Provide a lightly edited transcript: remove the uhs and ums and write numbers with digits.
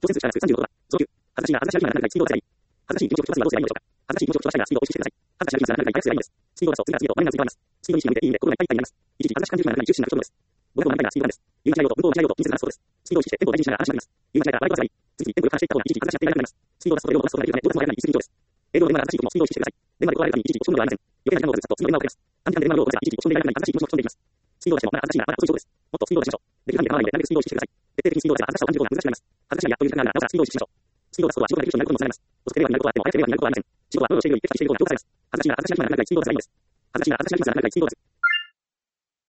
朝鮮通知から35度。上級。恥ずかしいな、恥ずかしいな、何回水道ですがいい。恥ずかしい気持ちを一つにはどうすればいいのでしょうか。恥ずかしい気持ちを一つには水道を意識してください。恥ずかしいな、何回水道をすればいいのです。水道だと次は水道、マイナス水道あります。水道意識が向いていいので、心がいっぱいいっぱいになります。一時、恥ずかしく感じるような中に中心なことです。500の何回が水道なんです。言う間違いようと、向こうを間違いようと気にせず話すことです。水道を意識して、テンポを大事にしながら話します。言う間違いからバイトがいい。次にテンポをよく話していった方が一時恥ずかしがっていられなくなります。水道を出すと、英語を出すとなるというため、どう出すのがやらない言い過ぎ以上です。英語の電話が恥ずかしいことも水道を意識してください。電話で断られるために一時落ち込むのではありません。余計な時間をずっと次の電話をかけます。短時間で電話をかけますが、一時落ち込んでいられない恥ずかしい気持ちも落ち込んでいきます。水道を出しても、まだ恥ずかしいな、まだ遅いそうです。もっと水道を出しましょう。できる範囲で構わないので、なるべく水道を意識してください。徹底的に水道を出せば恥ずかしさを感じることが難しくなります。恥ずかしいなやという時間があるなら、なおさら水道を意識しましょう。水道を出すことは仕事ができる人になることにもつながります。遅くて令和になることはあっても、早くて令和になることはありません。仕事は労働しているよりテキパキしていることが評価されます。恥ずかしいな、恥ずかしいな、何回水道を出せばいいのです。恥ずかしいな、恥ずかしいな、何回水道を出す。